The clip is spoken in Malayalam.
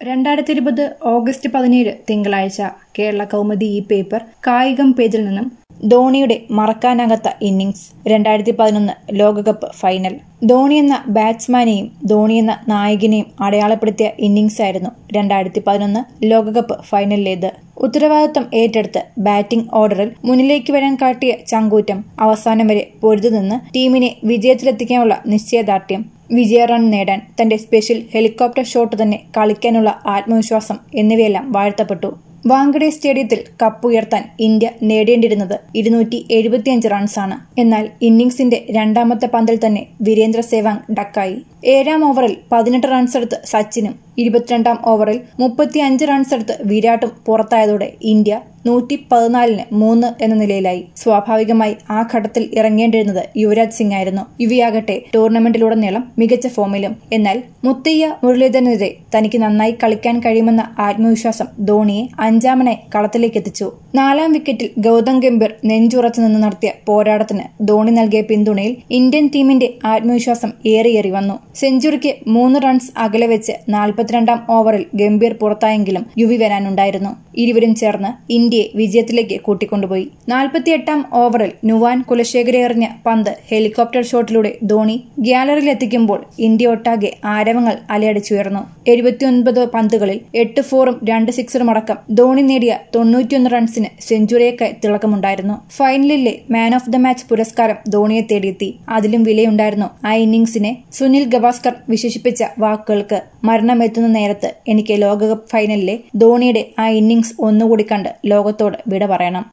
2020 ഓഗസ്റ്റ് 17 തിങ്കളാഴ്ച കേരള കൗമുദി ഈ പേപ്പർ കായികം പേജിൽ നിന്നും ധോണിയുടെ മറക്കാനാകാത്ത ഇന്നിംഗ്സ് 2011 ലോകകപ്പ് ഫൈനൽ. ധോണി എന്ന ബാറ്റ്സ്മാനെയും ധോണി എന്ന നായകനെയും അടയാളപ്പെടുത്തിയ ഇന്നിംഗ്സായിരുന്നു 2011 ലോകകപ്പ് ഫൈനലിലേത്. ഉത്തരവാദിത്വം ഏറ്റെടുത്ത് ബാറ്റിംഗ് ഓർഡറിൽ മുന്നിലേക്ക് വരാൻ കാട്ടിയ ചങ്കൂറ്റം, അവസാനം വരെ പൊരുതു നിന്ന് ടീമിനെ വിജയത്തിലെത്തിക്കാനുള്ള നിശ്ചയദാർഢ്യം, വിജയ റൺ നേടാൻ തന്റെ സ്പെഷ്യൽ ഹെലികോപ്റ്റർ ഷോട്ട് തന്നെ കളിക്കാനുള്ള ആത്മവിശ്വാസം എന്നിവയെല്ലാം വാഴ്ത്തപ്പെട്ടു. വാങ്കഡെ സ്റ്റേഡിയത്തിൽ കപ്പുയർത്താൻ ഇന്ത്യ നേടേണ്ടിയിരുന്നത് 275 റൺസാണ്. എന്നാൽ ഇന്നിംഗ്സിന്റെ രണ്ടാമത്തെ പന്തിൽ തന്നെ വീരേന്ദ്ര സേവാഗ് ഡക്കായി. 7-ാം ഓവറിൽ 18 റൺസെടുത്ത് സച്ചിനും 22-ാം ഓവറിൽ 35 റൺസെടുത്ത് വിരാട്ടും പുറത്തായതോടെ ഇന്ത്യ 114-3 എന്ന നിലയിലായി. സ്വാഭാവികമായി ആ ഘട്ടത്തിൽ ഇറങ്ങേണ്ടിരുന്നത് യുവരാജ് സിംഗ് ആയിരുന്നു. യുവിയാകട്ടെ ടൂർണമെന്റിലുടനീളം മികച്ച ഫോമിലും. എന്നാൽ മുത്തയ്യ മുരളീധരനെതിരെ തനിക്ക് നന്നായി കളിക്കാൻ കഴിയുമെന്ന ആത്മവിശ്വാസം ധോണിയെ അഞ്ചാമനായി കളത്തിലേക്കെത്തിച്ചു. 4-ാം വിക്കറ്റിൽ ഗൗതം ഗംഭീർ നെഞ്ചുറച്ചു നിന്ന് നടത്തിയ പോരാട്ടത്തിന് ധോണി നൽകിയ പിന്തുണയിൽ ഇന്ത്യൻ ടീമിന്റെ ആത്മവിശ്വാസം ഏറിയേറി വന്നു. സെഞ്ചുറിക്ക് 3 റൺസ് അകലെ വെച്ച് 42-ാം ഓവറിൽ ഗംഭീർ പുറത്തായെങ്കിലും യുവി വരാനുണ്ടായിരുന്നു. ഇരുവരും ചേർന്ന് ഇന്ത്യയെ വിജയത്തിലേക്ക് കൂട്ടിക്കൊണ്ടുപോയി. 48-ാം ഓവറിൽ നുവാൻ കുലശേഖരെ എറിഞ്ഞ പന്ത് ഹെലികോപ്റ്റർ ഷോട്ടിലൂടെ ധോണി ഗ്യാലറിയിലെത്തിക്കുമ്പോൾ ഇന്ത്യ ഒട്ടാകെ ആരവങ്ങൾ അലയടിച്ചുയർന്നു. 79 പന്തുകളിൽ 8 4-ഉം 2 6-ഉം അടക്കം ധോണി നേടിയ 91 റൺസിന് സെഞ്ചുറിയേക്കായി തിളക്കമുണ്ടായിരുന്നു. ഫൈനലിലെ മാൻ ഓഫ് ദ മാച്ച് പുരസ്കാരം ധോണിയെ തേടിയെത്തി. അതിലും വിലയുണ്ടായിരുന്നു ആ ഇന്നിംഗ്സിനെ സുനിൽ ഗവാസ്കർ വിശേഷിപ്പിച്ച വാക്കുകൾക്ക്. മരണമെത്തുന്ന നേരത്ത് എനിക്ക് ലോകകപ്പ് ഫൈനലിലെ ധോണിയുടെ ആ ഇന്നിംഗ്സ് ഒന്നുകൂടി കണ്ട് ലോകത്തോട് വിട പറയണം.